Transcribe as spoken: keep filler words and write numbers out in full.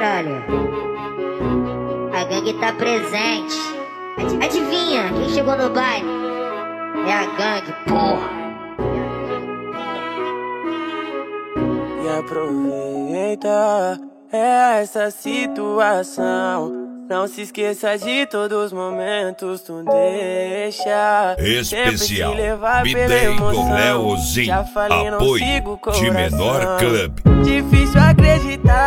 caralho. A gangue tá presente. Ad- Adivinha quem chegou no baile? É a gangue, porra. E aproveita essa situação. Não se esqueça de todos os momentos, tu deixa. Especial Bidei do Leozinho. Apoio de Menor Club. Difícil acreditar